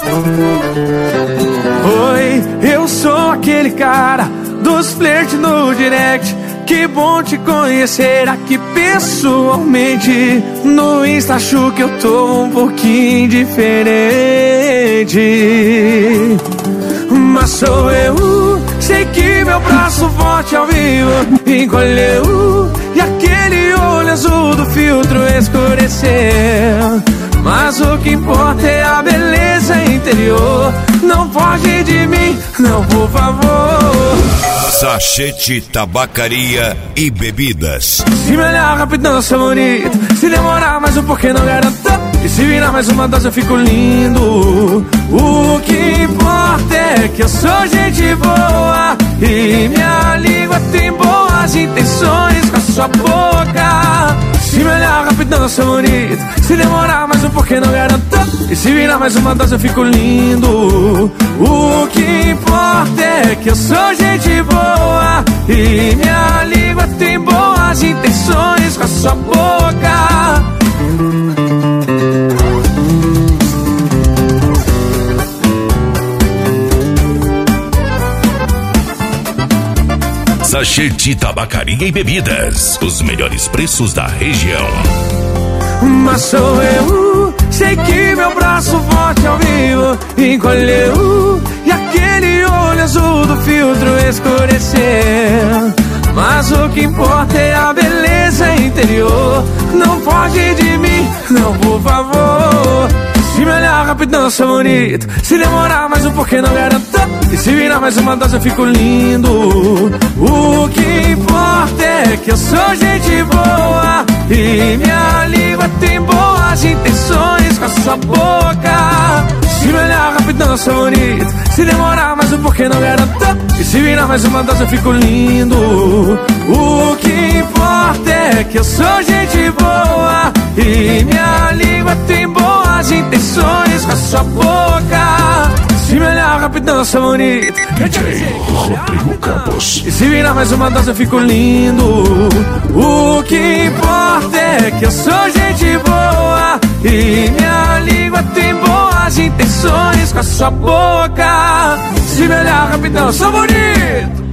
Oi, eu sou aquele cara dos flirts no direct. Que bom te conhecer aqui pessoalmente. No Insta acho que eu tô um pouquinho diferente, mas sou eu. Sei que meu braço forte ao vivo encolheu e aquele olho azul do filtro escureceu. Mas o que importa é a beleza interior. Não foge de mim, não, por favor. Sachete Tabacaria e Bebidas. Se me olhar rapidão eu sou bonito. Se demorar mais um pouquinho não garanto. E se virar mais uma dose eu fico lindo. O que importa é que eu sou gente boa e minha língua tem boas intenções com a sua boca. Se me olhar rapidão eu sou bonito. Se demorar mais um pouquinho não garanto. E se virar mais uma dose eu fico lindo. O que importa é que eu sou gente boa e minha língua tem boas intenções com a sua boca. Sachete Tabacaria e Bebidas. Os melhores preços da região. Mas sou eu. Sei que meu braço forte ao vivo encolheu e aquele olho azul do filtro escureceu. Mas o que importa é a beleza interior. Não foge de mim, não, por favor. Se me olhar rapidão eu sou bonito. Se demorar mais um pouquinho não garanto. E se virar mais uma dose eu fico lindo. O que importa é que eu sou gente boa e minha língua tem boas intenções com a sua boca. Se me olhar rapidão eu sou bonito. Se demorar mais um pouquinho não garanto. E se virar mais uma dose eu fico lindo. O que importa é que eu sou gente boa e minha língua tem boas intenções com a sua boca. Se me olhar rapidão eu sou bonito. DJ Rodrigo Campos. E se virar mais uma dose eu fico lindo. O que importa é que eu sou gente boa e minha língua tem boas intenções com a sua boca. Se me olhar rapidão eu sou bonito.